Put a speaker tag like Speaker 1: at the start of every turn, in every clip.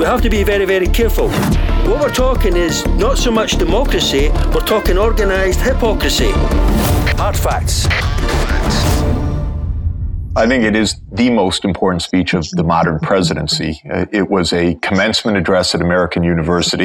Speaker 1: we have to be very, very careful. What we're talking is not so much democracy, we're talking organised hypocrisy. Hard facts.
Speaker 2: I think it is the most important speech of the modern presidency. It was a commencement address at American University.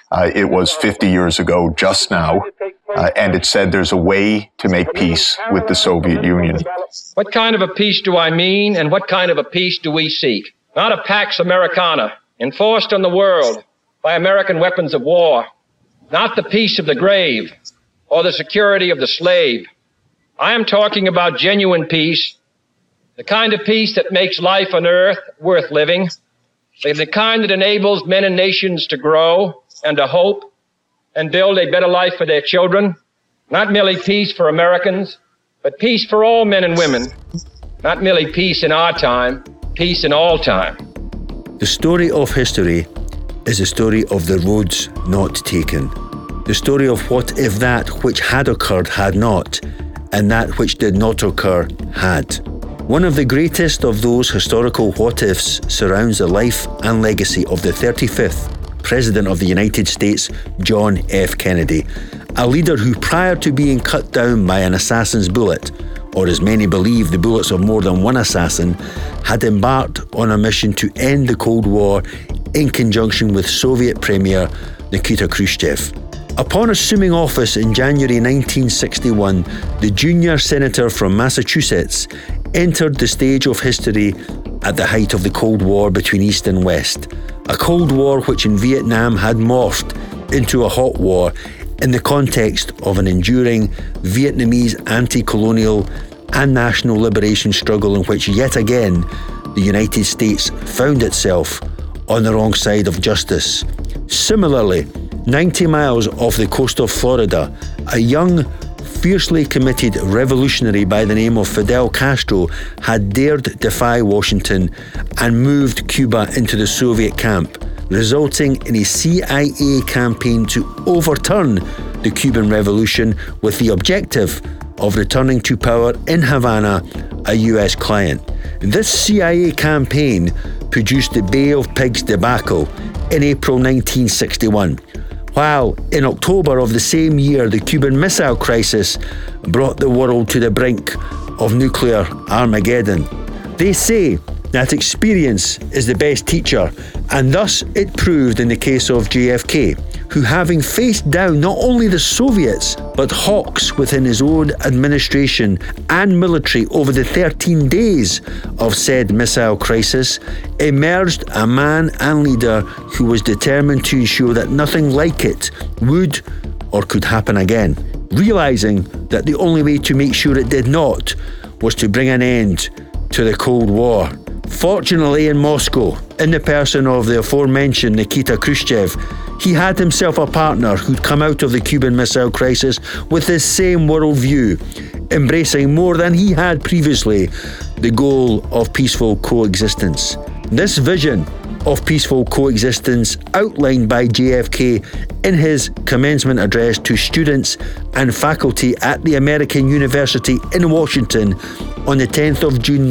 Speaker 2: It was 50 years ago just now, and it said there's a way to make peace with the Soviet Union.
Speaker 3: What kind of a peace do I mean, and what kind of a peace do we seek? Not a Pax Americana, enforced on the world by American weapons of war. Not the peace of the grave or the security of the slave. I am talking about genuine peace, the kind of peace that makes life on earth worth living, the kind that enables men and nations to grow and to hope and build a better life for their children. Not merely peace for Americans, but peace for all men and women. Not merely peace in our time, peace in all time.
Speaker 1: The story of history is the story of the roads not taken. The story of what if that which had occurred had not, and that which did not occur had. One of the greatest of those historical what-ifs surrounds the life and legacy of the 35th President of the United States, John F. Kennedy, a leader who, prior to being cut down by an assassin's bullet, or as many believe the bullets of more than one assassin, had embarked on a mission to end the Cold War in conjunction with Soviet Premier Nikita Khrushchev. Upon assuming office in January 1961, the junior senator from Massachusetts entered the stage of history at the height of the Cold War between East and West, a Cold War which in Vietnam had morphed into a hot war in the context of an enduring Vietnamese anti-colonial and national liberation struggle in which yet again the United States found itself on the wrong side of justice. Similarly, 90 miles off the coast of Florida, a young, fiercely committed revolutionary by the name of Fidel Castro had dared defy Washington and moved Cuba into the Soviet camp, resulting in a CIA campaign to overturn the Cuban Revolution with the objective of returning to power in Havana a US client. This CIA campaign produced the Bay of Pigs debacle in April 1961. While in October of the same year, the Cuban Missile Crisis brought the world to the brink of nuclear Armageddon. They say that experience is the best teacher, and thus it proved in the case of JFK, who, having faced down not only the Soviets, but hawks within his own administration and military over the 13 days of said missile crisis, emerged a man and leader who was determined to ensure that nothing like it would or could happen again, realising that the only way to make sure it did not was to bring an end to the Cold War. Fortunately, in Moscow, in the person of the aforementioned Nikita Khrushchev, he had himself a partner who'd come out of the Cuban Missile Crisis with the same worldview, embracing more than he had previously the goal of peaceful coexistence. This vision of peaceful coexistence outlined by JFK in his commencement address to students and faculty at the American University in Washington on the 10th of June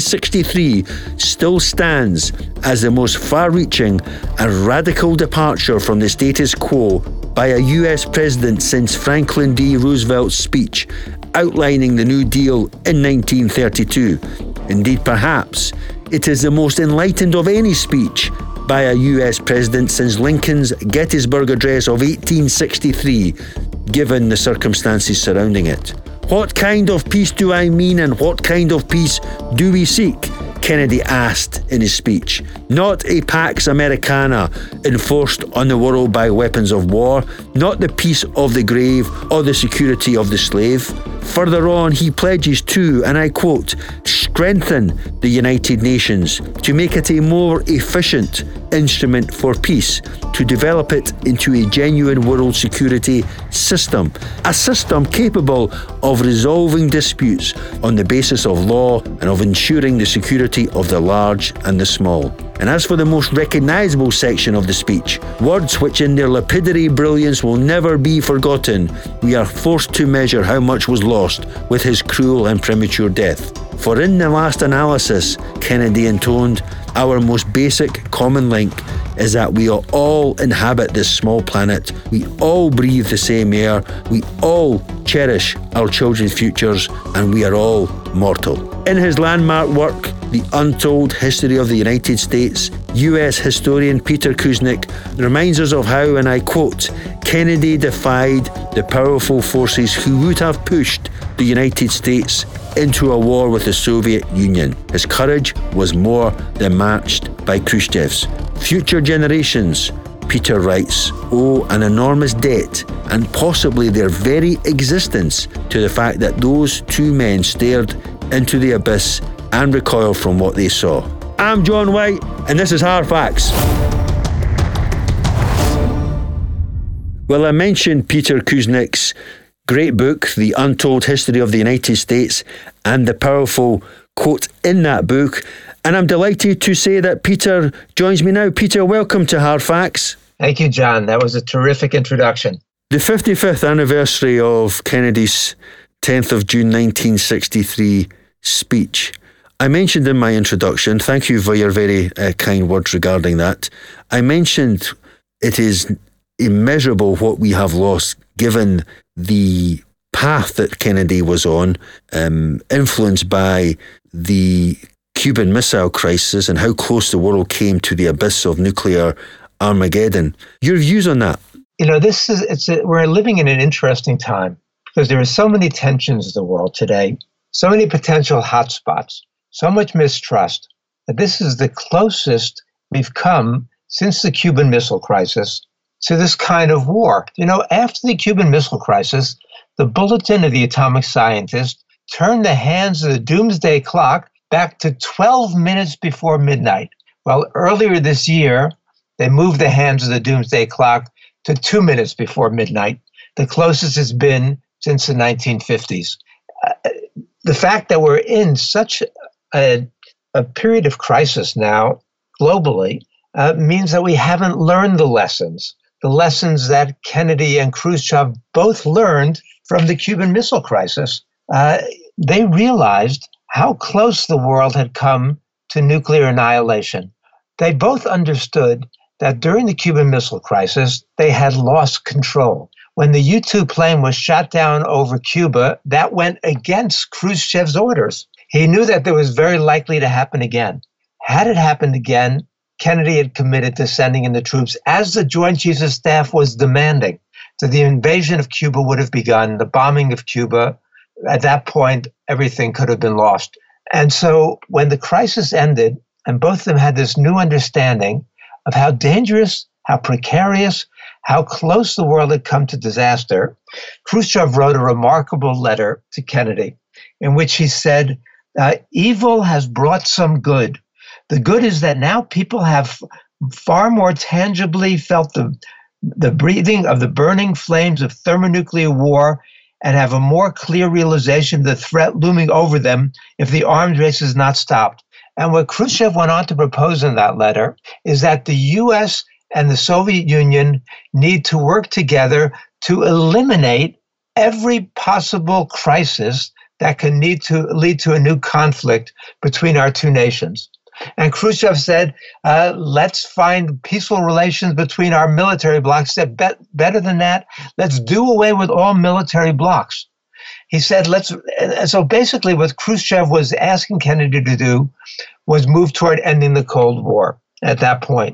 Speaker 1: 1963 still stands as the most far-reaching and radical departure from the status quo by a US president since Franklin D. Roosevelt's speech outlining the New Deal in 1932. Indeed, perhaps it is the most enlightened of any speech by a US president since Lincoln's Gettysburg Address of 1863, given the circumstances surrounding it. What kind of peace do I mean, and what kind of peace do we seek? Kennedy asked in his speech. Not a Pax Americana enforced on the world by weapons of war, not the peace of the grave or the security of the slave. Further on, he pledges to, and I quote, strengthen the United Nations to make it a more efficient instrument for peace, to develop it into a genuine world security system, a system capable of resolving disputes on the basis of law and of ensuring the security of the large and the small. And as for the most recognisable section of the speech, words which in their lapidary brilliance will never be forgotten, we are forced to measure how much was lost with his cruel and premature death. For in the last analysis, Kennedy intoned, our most basic common link is that we all inhabit this small planet, we all breathe the same air, we all cherish our children's futures, and we are all mortal. In his landmark work, The Untold History of the United States, US historian Peter Kuznick reminds us of how, and I quote, Kennedy defied the powerful forces who would have pushed the United States into a war with the Soviet Union. His courage was more than matched by Khrushchev's. Future generations, Peter writes, owe an enormous debt and possibly their very existence to the fact that those two men stared into the abyss and recoiled from what they saw. I'm John White, and this is Hard Facts. Well, I mentioned Peter Kuznick's great book, The Untold History of the United States, and the powerful quote in that book. And I'm delighted to say that Peter joins me now. Peter, welcome to Hard Facts.
Speaker 4: Thank you, John. That was a terrific introduction.
Speaker 1: The 55th anniversary of Kennedy's 10th of June 1963 speech. I mentioned in my introduction, thank you for your very kind words regarding that. I mentioned it is immeasurable what we have lost given the path that Kennedy was on, influenced by the Cuban Missile Crisis and how close the world came to the abyss of nuclear Armageddon. Your views on that?
Speaker 4: You know, we're living in an interesting time because there are so many tensions in the world today, so many potential hotspots, so much mistrust, that this is the closest we've come since the Cuban Missile Crisis to this kind of war. You know, after the Cuban Missile Crisis, the Bulletin of the Atomic Scientist turned the hands of the doomsday clock back to 12 minutes before midnight. Well, earlier this year, they moved the hands of the doomsday clock to 2 minutes before midnight, the closest it's been since the 1950s. The fact that we're in such a period of crisis now, globally, means that we haven't learned the lessons that Kennedy and Khrushchev both learned from the Cuban Missile Crisis. They realized how close the world had come to nuclear annihilation. They both understood that during the Cuban Missile Crisis, they had lost control. When the U-2 plane was shot down over Cuba, that went against Khrushchev's orders. He knew that there was very likely to happen again. Had it happened again, Kennedy had committed to sending in the troops, as the Joint Chiefs of Staff was demanding. So the invasion of Cuba would have begun, the bombing of Cuba. At that point, everything could have been lost. And so when the crisis ended, and both of them had this new understanding of how dangerous, how precarious, how close the world had come to disaster, Khrushchev wrote a remarkable letter to Kennedy in which he said, evil has brought some good. The good is that now people have far more tangibly felt the breathing of the burning flames of thermonuclear war and have a more clear realization of the threat looming over them if the arms race is not stopped. And what Khrushchev went on to propose in that letter is that the U.S. and the Soviet Union need to work together to eliminate every possible crisis that can lead to a new conflict between our two nations. And Khrushchev said, let's find peaceful relations between our military blocs. Better than that, let's do away with all military blocs. He said, and so basically what Khrushchev was asking Kennedy to do was move toward ending the Cold War at that point.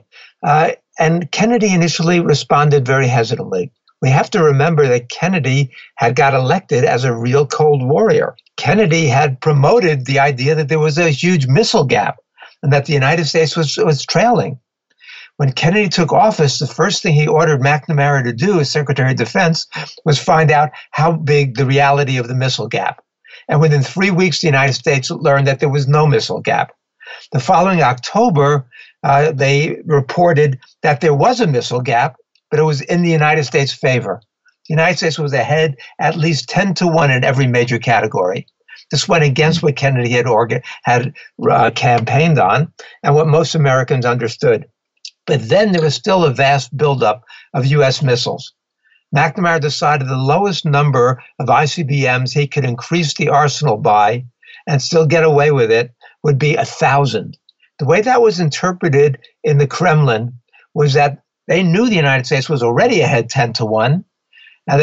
Speaker 4: And Kennedy initially responded very hesitantly. We have to remember that Kennedy had got elected as a real Cold Warrior. Kennedy had promoted the idea that there was a huge missile gap and that the United States was trailing. When Kennedy took office, the first thing he ordered McNamara to do as Secretary of Defense was find out how big the reality of the missile gap. And within 3 weeks, the United States learned that there was no missile gap. The following October, they reported that there was a missile gap, but it was in the United States' favor. The United States was ahead at least 10-1 in every major category. This went against what Kennedy had campaigned on and what most Americans understood. But then there was still a vast buildup of U.S. missiles. McNamara decided the lowest number of ICBMs he could increase the arsenal by and still get away with it would be 1,000. The way that was interpreted in the Kremlin was that they knew the United States was already ahead 10-1. And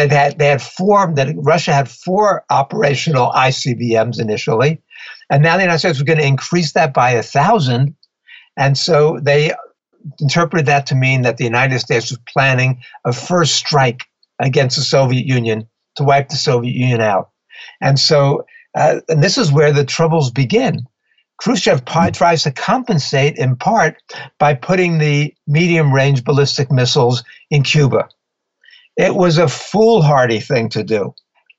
Speaker 4: Russia had 4 operational ICBMs initially. And now the United States was going to increase that by 1,000. And so they interpreted that to mean that the United States was planning a first strike against the Soviet Union to wipe the Soviet Union out. And so, and this is where the troubles begin. Khrushchev tries to compensate in part by putting the medium-range ballistic missiles in Cuba. It was a foolhardy thing to do.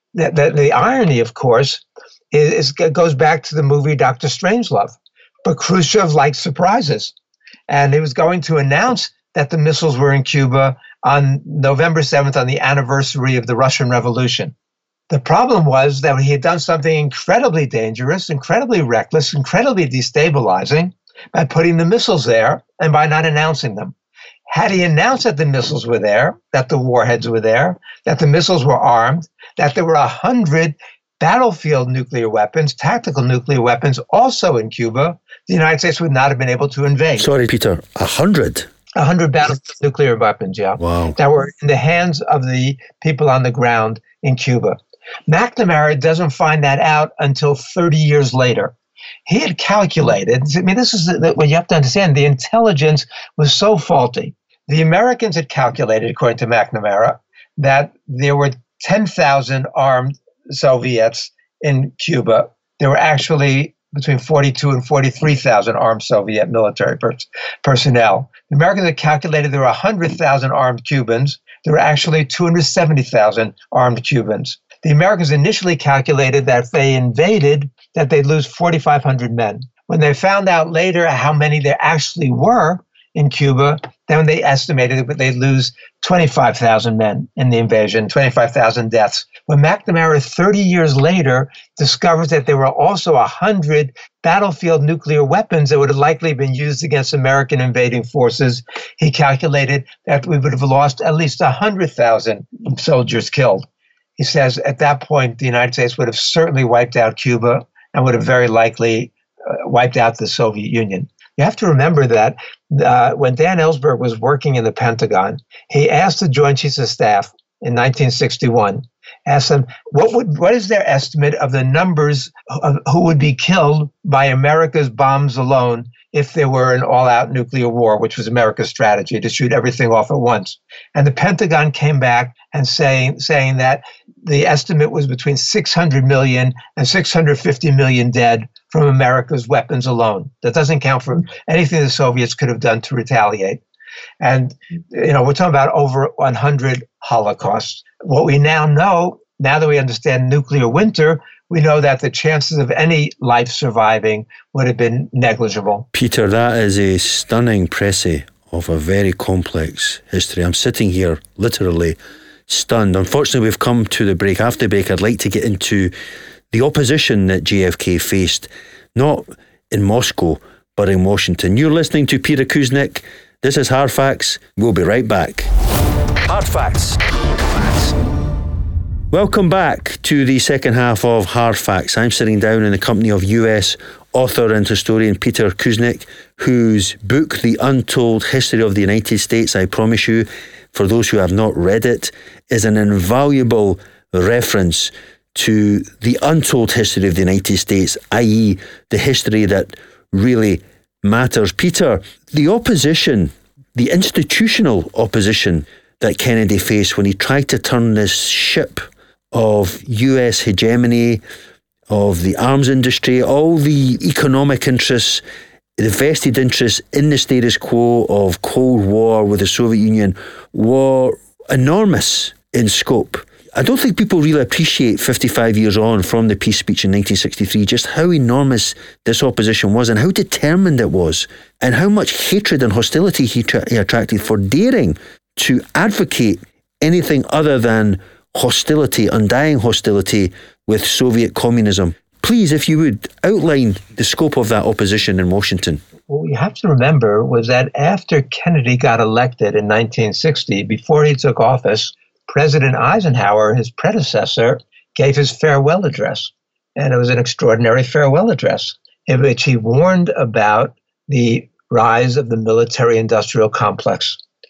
Speaker 4: The irony, of course, goes back to the movie Dr. Strangelove. But Khrushchev liked surprises. And he was going to announce that the missiles were in Cuba on November 7th, on the anniversary of the Russian Revolution. The problem was that he had done something incredibly dangerous, incredibly reckless, incredibly destabilizing by putting the missiles there and by not announcing them. Had he announced that the missiles were there, that the warheads were there, that the missiles were armed, that there were 100 battlefield nuclear weapons, tactical nuclear weapons also in Cuba, the United States would not have been able to invade.
Speaker 1: Sorry, Peter, 100?
Speaker 4: 100 battlefield nuclear weapons, yeah.
Speaker 1: Wow.
Speaker 4: That were in the hands of the people on the ground in Cuba. McNamara doesn't find that out until 30 years later. He had calculated, I mean, this is what you have to understand, the intelligence was so faulty. The Americans had calculated, according to McNamara, that there were 10,000 armed Soviets in Cuba. There were actually between 42 and 43,000 armed Soviet military personnel. The Americans had calculated there were 100,000 armed Cubans. There were actually 270,000 armed Cubans. The Americans initially calculated that if they invaded, that they'd lose 4,500 men. When they found out later how many there actually were in Cuba, then they estimated that they'd lose 25,000 men in the invasion, 25,000 deaths. When McNamara, 30 years later, discovers that there were also 100 battlefield nuclear weapons that would have likely been used against American invading forces, he calculated that we would have lost at least 100,000 soldiers killed. He says at that point, the United States would have certainly wiped out Cuba and would have very likely wiped out the Soviet Union. You have to remember that when Dan Ellsberg was working in the Pentagon, he asked the Joint Chiefs of Staff in 1961, asked them, what is their estimate of the numbers of who would be killed by America's bombs alone if there were an all-out nuclear war, which was America's strategy, to shoot everything off at once. And the Pentagon came back and saying that the estimate was between 600 million and 650 million dead from America's weapons alone. That doesn't count for anything the Soviets could have done to retaliate. And, we're talking about over 100 Holocausts. What we now know, now that we understand nuclear winter, we know that the chances of any life surviving would have been negligible.
Speaker 1: Peter, that is a stunning précis of a very complex history. I'm sitting here literally stunned. Unfortunately, we've come to the break. After the break, I'd like to get into the opposition that JFK faced, not in Moscow, but in Washington. You're listening to Peter Kuznick. This is Hard Facts. We'll be right back.
Speaker 5: Hard Facts.
Speaker 1: Welcome back to the second half of Hard Facts. I'm sitting down in the company of US author and historian Peter Kuznick, whose book, The Untold History of the United States, I promise you, for those who have not read it, is an invaluable reference to the untold history of the United States, i.e. the history that really matters. Peter, the opposition, the institutional opposition that Kennedy faced when he tried to turn this ship of US hegemony, of the arms industry, all the economic interests, the vested interests in the status quo of Cold War with the Soviet Union were enormous in scope. I don't think people really appreciate 55 years on from the peace speech in 1963 just how enormous this opposition was and how determined it was and how much hatred and hostility he attracted for daring to advocate anything other than hostility, undying hostility with Soviet communism. Please, if you would, outline the scope of that opposition in Washington.
Speaker 4: What you have to remember was that after Kennedy got elected in 1960, before he took office, President Eisenhower, his predecessor, gave his farewell address. And it was an extraordinary farewell address in which he warned about the rise of the military-industrial complex.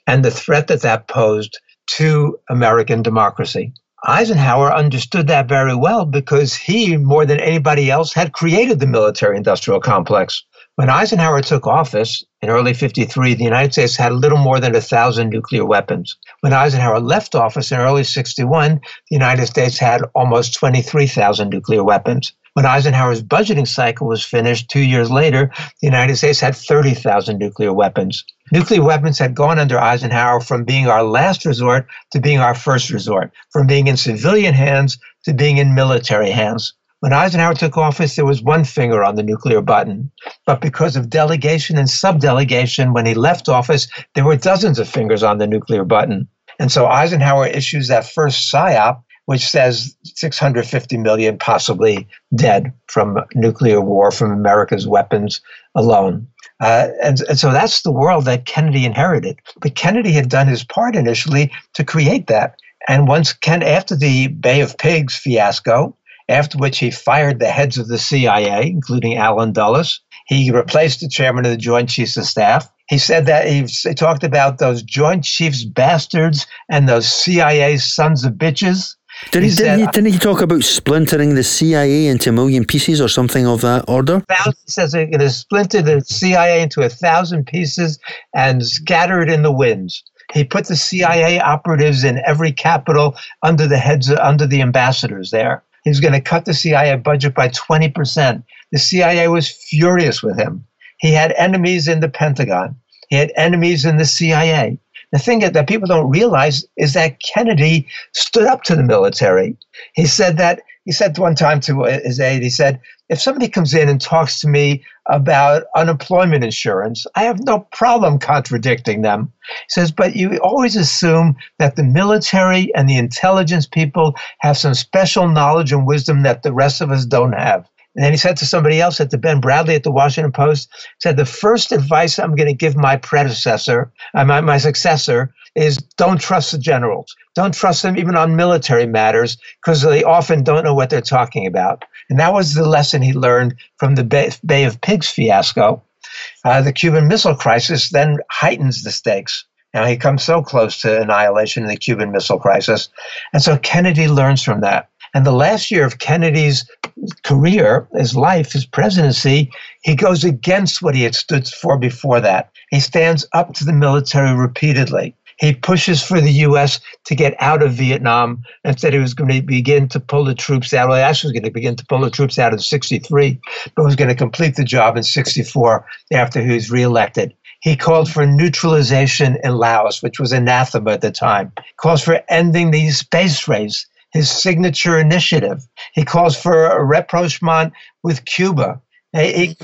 Speaker 4: and the threat that that posed to American democracy. Eisenhower understood that very well because he, more than anybody else, had created the military-industrial complex. When Eisenhower took office in early 53, the United States had a little more than 1,000 nuclear weapons. When Eisenhower left office in early 61, the United States had almost 23,000 nuclear weapons. When Eisenhower's budgeting cycle was finished 2 years later, the United States had 30,000 nuclear weapons. Nuclear weapons had gone under Eisenhower from being our last resort to being our first resort, from being in civilian hands to being in military hands. When Eisenhower took office, there was one finger on the nuclear button. But because of delegation and subdelegation, when he left office, there were dozens of fingers on the nuclear button. And so Eisenhower issues that first PSYOP, which says 650 million possibly dead from nuclear war, from America's weapons alone. And so that's the world that Kennedy inherited. But Kennedy had done his part initially to create that. And after the Bay of Pigs fiasco, after which he fired the heads of the CIA, including Allen Dulles, he replaced the chairman of the Joint Chiefs of Staff. He said that he talked about those Joint Chiefs bastards and those CIA sons of bitches.
Speaker 1: Didn't he talk about splintering the CIA into a million pieces or something of that order?
Speaker 4: He says they're going to splinter the CIA into 1,000 pieces and scatter it in the winds. He put the CIA operatives in every capital under the ambassadors there. He was going to cut the CIA budget by 20%. The CIA was furious with him. He had enemies in the Pentagon. He had enemies in the CIA. The thing that people don't realize is that Kennedy stood up to the military. He said one time to his aide, he said, if somebody comes in and talks to me about unemployment insurance, I have no problem contradicting them. He says, but you always assume that the military and the intelligence people have some special knowledge and wisdom that the rest of us don't have. And then he said to somebody else, to Ben Bradley at the Washington Post, said, the first advice I'm going to give my predecessor, my successor, is don't trust the generals. Don't trust them even on military matters because they often don't know what they're talking about. And that was the lesson he learned from the Bay of Pigs fiasco. The Cuban Missile Crisis then heightens the stakes. Now, he comes so close to annihilation in the Cuban Missile Crisis. And so Kennedy learns from that. And the last year of Kennedy's career, his life, his presidency, he goes against what he had stood for before that. He stands up to the military repeatedly. He pushes for the U.S. to get out of Vietnam and said he was going to begin to pull the troops out. Well, he actually was going to begin to pull the troops out in 63, but was going to complete the job in 64 after he was reelected. He called for neutralization in Laos, which was anathema at the time. He calls for ending the space race, his signature initiative. He calls for a rapprochement with Cuba. He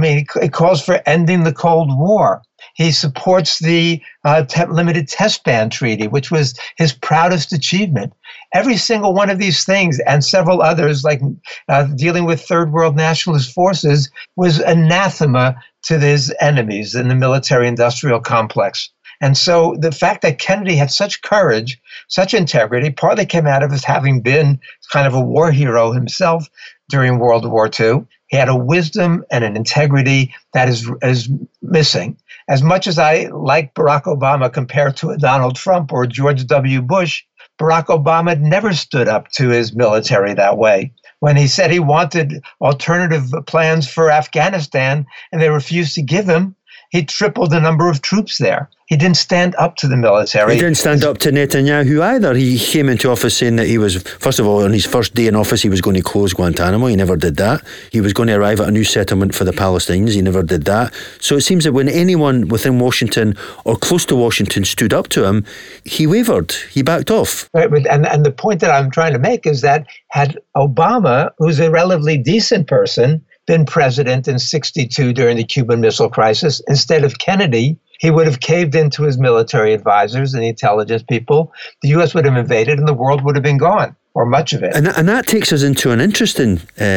Speaker 4: calls for ending the Cold War. He supports the Limited Test Ban Treaty, which was his proudest achievement. Every single one of these things and several others, like dealing with third world nationalist forces, was anathema to his enemies in the military-industrial complex. And so the fact that Kennedy had such courage, such integrity, partly came out of his having been kind of a war hero himself during World War II. He had a wisdom and an integrity that is missing. As much as I like Barack Obama compared to a Donald Trump or George W. Bush, Barack Obama never stood up to his military that way. When he said he wanted alternative plans for Afghanistan and they refused to give him, he tripled the number of troops there. He didn't stand up to the military.
Speaker 1: He didn't stand up to Netanyahu either. He came into office saying that he was, first of all, on his first day in office, he was going to close Guantanamo. He never did that. He was going to arrive at a new settlement for the Palestinians. He never did that. So it seems that when anyone within Washington or close to Washington stood up to him, he wavered. He backed off.
Speaker 4: Right, and the point that I'm trying to make is that had Obama, who's a relatively decent person, been president in 62 during the Cuban Missile Crisis, instead of Kennedy, he would have caved into his military advisors and the intelligence people. The U.S. would have invaded and the world would have been gone, or much of it.
Speaker 1: And that takes us into an interesting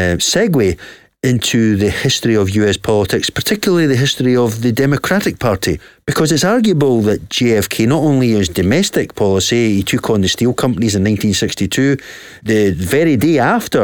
Speaker 1: segue into the history of US politics, particularly the history of the Democratic Party, because it's arguable that JFK, not only his domestic policy, he took on the steel companies in 1962, the very day after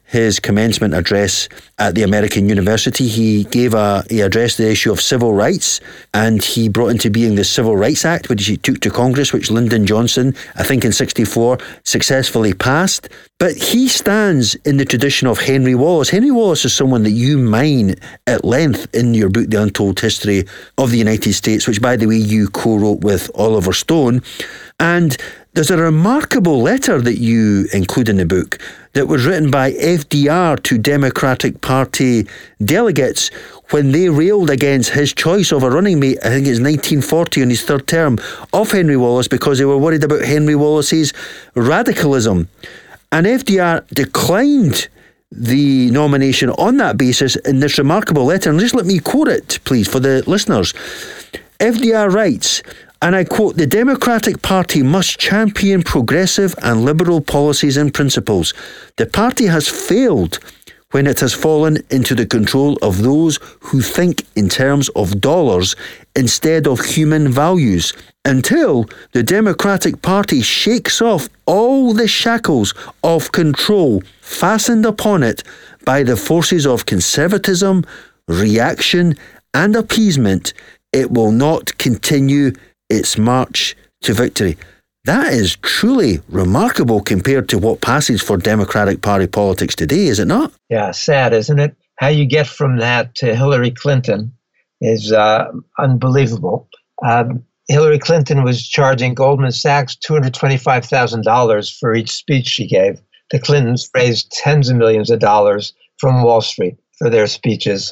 Speaker 1: his commencement address at the American University. He addressed the issue of civil rights, and he brought into being the Civil Rights Act, which he took to Congress, which Lyndon Johnson, I think in 1964, successfully passed. But he stands in the tradition of Henry Wallace. Henry Wallace is someone that you mine at length in your book, The Untold History of the United States, which, by the way, you co-wrote with Oliver Stone. And there's a remarkable letter that you include in the book that was written by FDR to Democratic Party delegates when they railed against his choice of a running mate, I think it's 1940 in his third term, of Henry Wallace, because they were worried about Henry Wallace's radicalism. And FDR declined the nomination on that basis in this remarkable letter. And just let me quote it, please, for the listeners. FDR writes, and I quote, "The Democratic Party must champion progressive and liberal policies and principles. The party has failed when it has fallen into the control of those who think in terms of dollars instead of human values. Until the Democratic Party shakes off all the shackles of control fastened upon it by the forces of conservatism, reaction, and appeasement, it will not continue its march to victory." That is truly remarkable compared to what passes for Democratic Party politics today, is it not?
Speaker 4: Yeah, sad, isn't it? How you get from that to Hillary Clinton is unbelievable. Hillary Clinton was charging Goldman Sachs $225,000 for each speech she gave. The Clintons raised tens of millions of dollars from Wall Street for their speeches.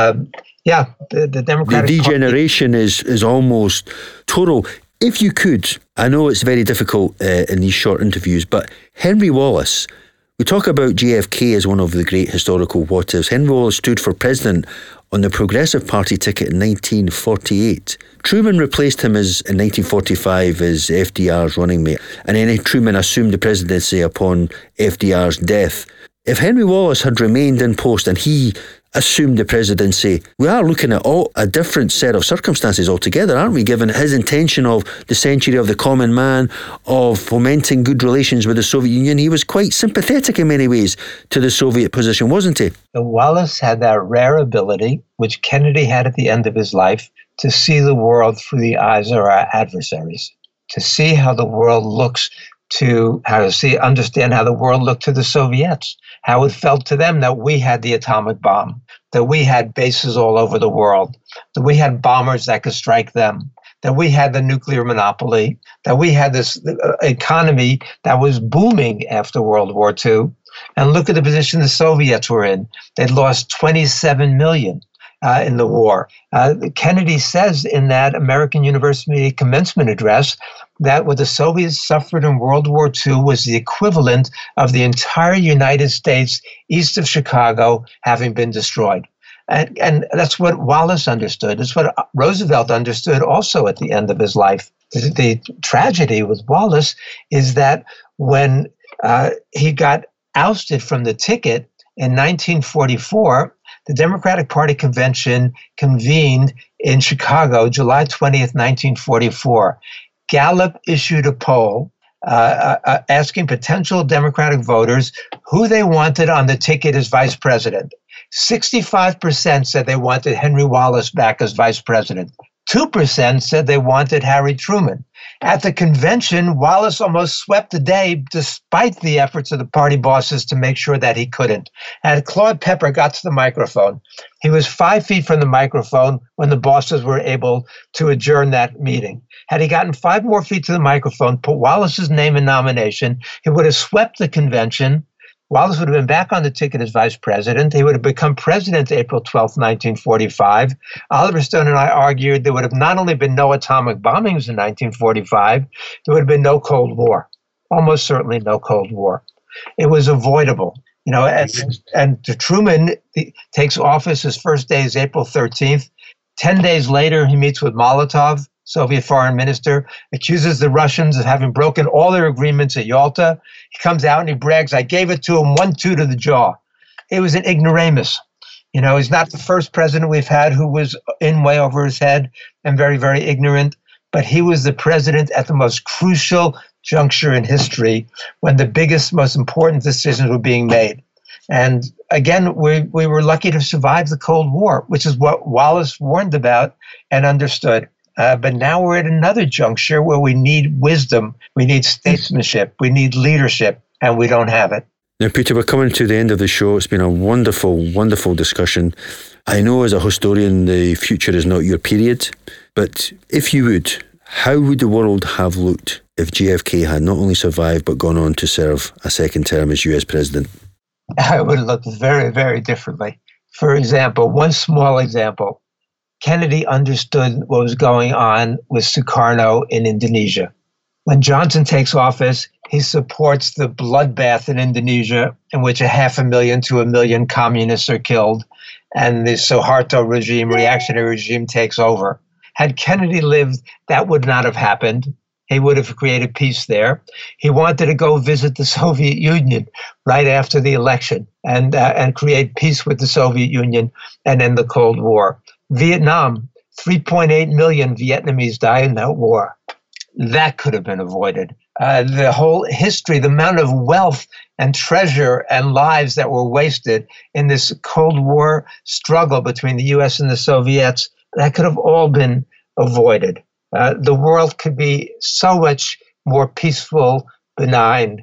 Speaker 4: The Democratic
Speaker 1: The degeneration
Speaker 4: Party
Speaker 1: is almost total. If you could, I know it's very difficult in these short interviews, but Henry Wallace, we talk about JFK as one of the great historical what-ifs. Henry Wallace stood for president on the Progressive Party ticket in 1948. Truman replaced him in 1945 as FDR's running mate, and then Truman assumed the presidency upon FDR's death. If Henry Wallace had remained in post and he assumed the presidency, we are looking at a different set of circumstances altogether, aren't we, given his intention of the century of the common man, of fomenting good relations with the Soviet Union. He was quite sympathetic in many ways to the Soviet position, wasn't he?
Speaker 4: Wallace had that rare ability, which Kennedy had at the end of his life, to see the world through the eyes of our adversaries, to see how the world looks, understand how the world looked to the Soviets, how it felt to them that we had the atomic bomb, that we had bases all over the world, that we had bombers that could strike them, that we had the nuclear monopoly, that we had this economy that was booming after World War II. And look at the position the Soviets were in. They'd lost 27 million in the war. Kennedy says in that American University commencement address that what the Soviets suffered in World War II was the equivalent of the entire United States east of Chicago having been destroyed. And that's what Wallace understood. It's what Roosevelt understood also at the end of his life. The tragedy with Wallace is that when he got ousted from the ticket in 1944, the Democratic Party convention convened in Chicago, July 20th, 1944. Gallup issued a poll asking potential Democratic voters who they wanted on the ticket as vice president. 65% said they wanted Henry Wallace back as vice president. 2% said they wanted Harry Truman. At the convention, Wallace almost swept the day despite the efforts of the party bosses to make sure that he couldn't. And Claude Pepper got to the microphone. He was 5 feet from the microphone when the bosses were able to adjourn that meeting. Had he gotten 5 more feet to the microphone, put Wallace's name in nomination, he would have swept the convention. Wallace would have been back on the ticket as vice president. He would have become president April 12th, 1945. Oliver Stone and I argued there would have not only been no atomic bombings in 1945, there would have been no Cold War. Almost certainly no Cold War. It was avoidable. And Truman takes office, his first day is April 13th. 10 days later, he meets with Molotov, Soviet foreign minister, accuses the Russians of having broken all their agreements at Yalta. He comes out and he brags, I gave it to him 1-2 to the jaw. It was an ignoramus. He's not the first president we've had who was in way over his head and very, very ignorant, but he was the president at the most crucial juncture in history when the biggest, most important decisions were being made. And again, we were lucky to survive the Cold War, which is what Wallace warned about and understood. But now we're at another juncture where we need wisdom, we need statesmanship, we need leadership, and we don't have it.
Speaker 1: Now, Peter, we're coming to the end of the show. It's been a wonderful, wonderful discussion. I know as a historian, the future is not your period, but if you would, how would the world have looked if JFK had not only survived but gone on to serve a second term as US president?
Speaker 4: It would look very, very differently. For example, one small example, Kennedy understood what was going on with Sukarno in Indonesia. When Johnson takes office, he supports the bloodbath in Indonesia in which 500,000 to 1 million communists are killed, and the Suharto regime, reactionary regime, takes over. Had Kennedy lived, that would not have happened. He would have created peace there. He wanted to go visit the Soviet Union right after the election and create peace with the Soviet Union and end the Cold War. Vietnam, 3.8 million Vietnamese died in that war. That could have been avoided. The whole history, the amount of wealth and treasure and lives that were wasted in this Cold War struggle between the US and the Soviets, that could have all been avoided. The world could be so much more peaceful, benign,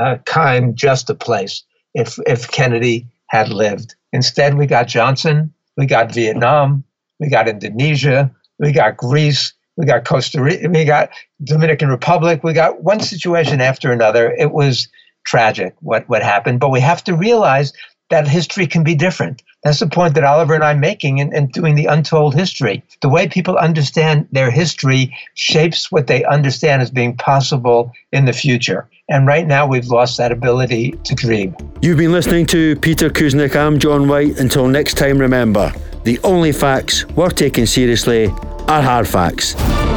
Speaker 4: kind, just a place if Kennedy had lived. Instead, we got Johnson, we got Vietnam, we got Indonesia, we got Greece, we got Costa Rica, we got Dominican Republic, we got one situation after another. It was tragic what happened, but we have to realize that history can be different. That's the point that Oliver and I are making in doing the Untold History. The way people understand their history shapes what they understand as being possible in the future. And right now we've lost that ability to dream.
Speaker 1: You've been listening to Peter Kuznick. I'm John White. Until next time, remember, the only facts worth taking seriously are hard facts.